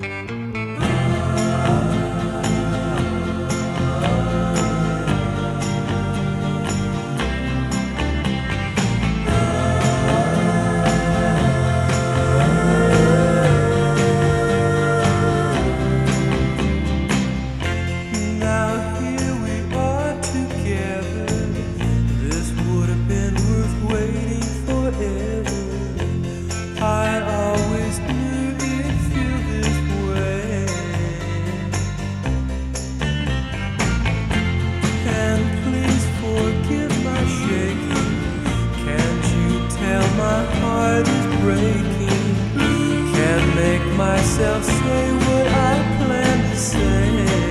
Now here we are together. This would have been worth waiting forever. I always knew it'd feel this way. And please forgive my shaking. Can't you tell my heart is breaking? Can't make myself say what I plan to say.